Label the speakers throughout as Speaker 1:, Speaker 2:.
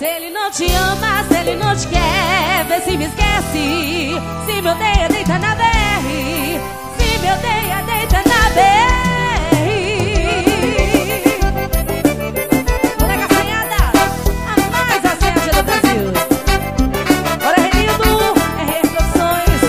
Speaker 1: Se ele não te ama, se ele não te quer, vê se me esquece. Se me odeia, deita na BR. Se me odeia, deita na BR. Boneca assanhada, a mais assanhada do Brasil. Bora, Renildo, RR Produções.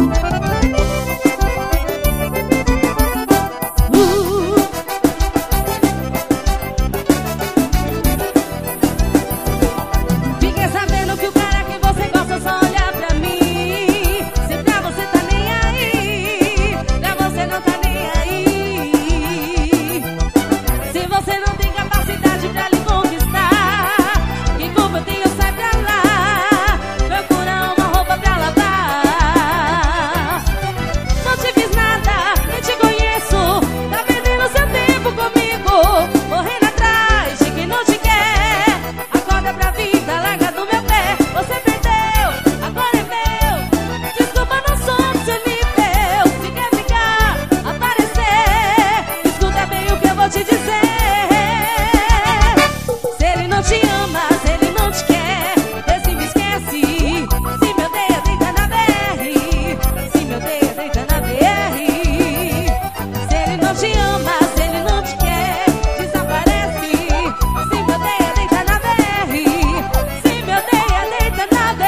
Speaker 1: Fiquei sabendo que o cara que você gosta só olha pra mim. Se pra você tá nem aí, pra você não tá nem aí. Se você não tem capacidade pra lhe conquistar, que culpa eu tenho, sai pra lá. Procura uma roupa pra lavar. Não te fiz nada, nem te conheço. Tá perdendo seu tempo comigo, correndo atrás de quem não te quer. Acorda pra vida, larga do meu pé. Você perdeu, agora é meu. Desculpa, não sou do seu nível. Se quer ficar, aparecer, escuta bem o que eu vou te dizer. Se ele não te ama, se ele não te quer, vê se me esquece. Se me odeia, deita na BR. Se me odeia, deita na BR. Se ele não te ama, se ele não te quer, desaparece. Se me odeia, deita na BR. Se me odeia, deita na BR.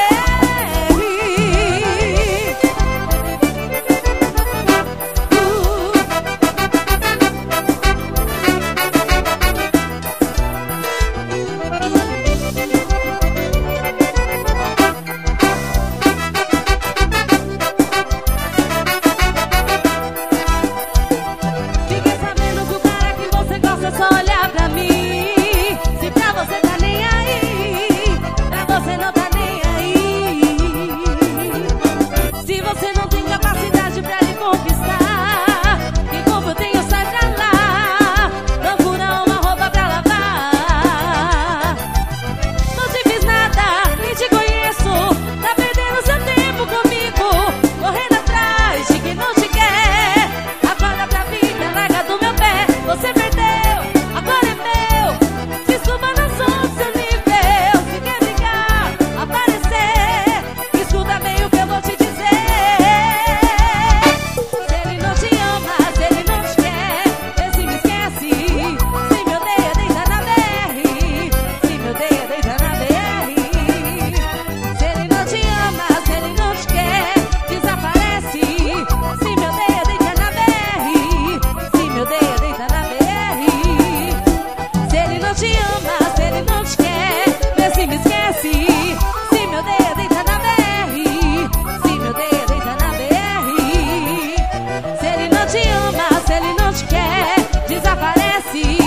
Speaker 1: Fiquei sabendo que o cara que você gosta só olha pra mim. Se pra você tá nem aí, pra você não tá nem aí. Se você não tem capacidade pra lhe conquistar, que culpa eu tenho, sai pra lá. Procura uma roupa pra lavar. Não te fiz nada, nem te conheço. Tá perdendo seu tempo comigo, correndo atrás de quem não te quer. Acorda pra vida, larga do meu pé. Você perdeu, agora é meu. Desculpa, não sou do seu nível. Se quer brigar, aparecer, escuta bem o que eu vou te dizer. Se ele não te ama, se ele não te quer, vê se me esquece. Se me odeia, deita na BR. Se me odeia, deita na BR. Se ele não te ama, se ele não te quer, desaparece. Se me odeia, deita na BR. Se me odeia, deita na BR. Se ele não te ama, se ele não te quer, vê se me esquece. Se me odeia, deita na BR. Se me odeia, deita na BR. Se ele não te ama, se ele não te quer, desaparece.